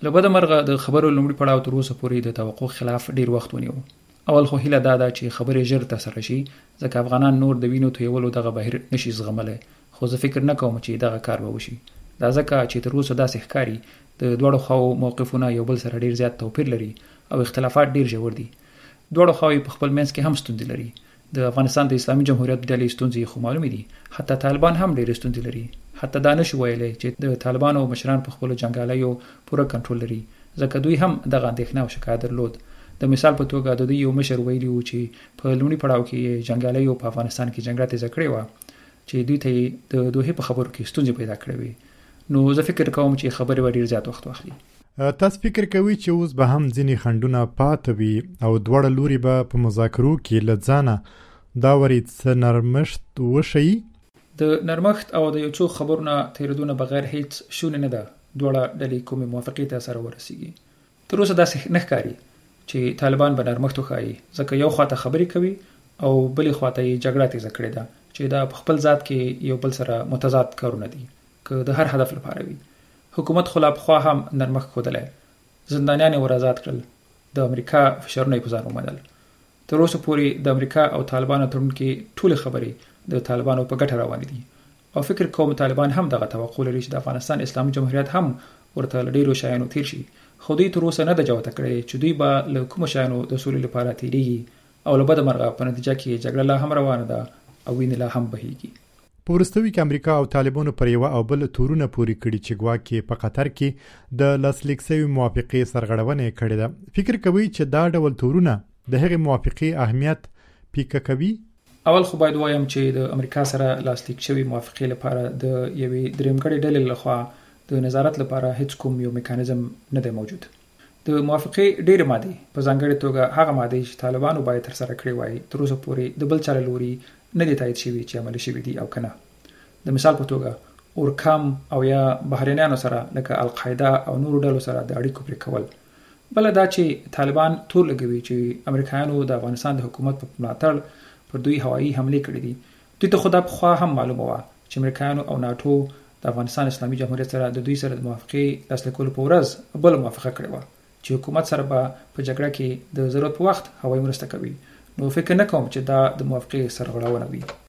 لبد مرغه د خبرو لومړي پړاو تر اوسه پورې د توقع خلاف ډیر وخت ونیو. اول خو هیله دا ده چې خبرې ژر ترسره شي ځکه افغانان نور د وینو تویولو دغه بهیر نشي زغملی، خو زه فکر نه کوم چې دغه کار به وشي. دا ځکه چې تر اوسه داسې ښکاري د دواړو خواو موقفونه یو بل سره ډیر زیات توپیر لري او اختلافات ډیر ژور دي. دواړو خواوې په خپل منځ کې هم ستونزې لري. د افغانستان د اسلامي جمهوریت ډلې ستونزې خو معلومې دي، حتی طالبان هم ډېرې ستونزې لري. حتی دا نشي ویلی چې د طالبانو مشران په خپلو جنګیالیو پوره کنټرول لري ځکه دوی هم دغه اندېښنه او شکایت درلود. د مثال په توګه د دوی یو مشر ویلي و چې په لومړي پړاو کې جنګیالیو په افغانستان کې جنګ راتېزه کړې وه چې دوی ته د دوی په خبرو کې ستونزې پیدا کړې وي. نو زه فکر کوم چې خبرې به ډېر زیات وخت واخلي. تاسو فکر کوئ چې اوس به هم ځینې خنډونه پاتې وي او دواړه لوري به په مذاکرو کې له ځانه دا ورید څه نرمښت وښیي؟ د نرمښت او د یو څو خبرونه تېرېدونه بغیر هیڅ شونې نه ده دواړه ډلې کومې موافقې ته سره ورسیږي. تر اوسه داسې نه ښکاري چې طالبان به نرمښت وښایي ځکه یو خواته خبرې کوي او بلې خواته یې جګړه تیزه کړې ده چې دا په خپل ذات کې یو بل سره متضاد کارونه دي که د هر هدف لپاره وي. حکومت خو لا پخوا هم نرمښت ښودلی، زندانیان یې ور آزاد کړل، د امریکا فشارونه یې په ځان ومنل. تر اوسه پورې د امریکا او طالبانو تړون کې ټولې خبرې د طالبانو په ګټه روانې دي او فکر کوم طالبان هم دغه توقع لري چې د افغانستان اسلامي جمهوریت هم ورته له ډېرو شیانو تیر شي، خو دوی تر اوسه نه ده جوته کړې چې دوی به له کومو شیانو د سولې لپاره تیریږي او له بده مرغه په نتیجه کې جګړه لا هم روانه ده او وینې لا هم بهیږي. په وروستیو کې امریکا او طالبانو پر یوه او بل تورونه پورې کړي چې ګواکې په قطر کې د لاسلیک شوې موافقې سرغړونه یې کړې ده. فکر کوئ چې دا ډول تورونه د هغې موافقې اهمیت پیکه کوي؟ اول خو باید وایم چې د امریکا سره لاسلیک شوې موافقې لپاره د یوې درېیمګړې ډلې لخوا د نظارت لپاره هیڅ کوم یو میکانیزم نه دی موجود. د موافقې ډېرې مادې په ځانګړې توګه هغه مادې چې طالبانو باید ترسره کړې وای تر اوسه پورې د بل چا له لوري نه دي تایید شوي چې عملي شوي دي او که نه. د مثال په توګه اورکام او یا بهرنیانو سره لکه القاعده او نورو ډلو سره د اړیکو پرې کول. بله دا چې طالبان تور لګوي چې امریکایانو د افغانستان د حکومت په ملاتړ پر دوی هوایي حملې کړې دي. دوی ته خو دا پخوا هم معلومه وه چې امریکایانو او ناټو د افغانستان اسلامي جمهوریت سره د دوی سره د موافقې لاسلیک کولو په ورځ بله موافقه کړې وه چې حکومت سره به په جګړه کې د ضرورت په وخت هوایي مرسته کوي. نو فکر نه کوم چې دا د موافقې سرغړونه وي.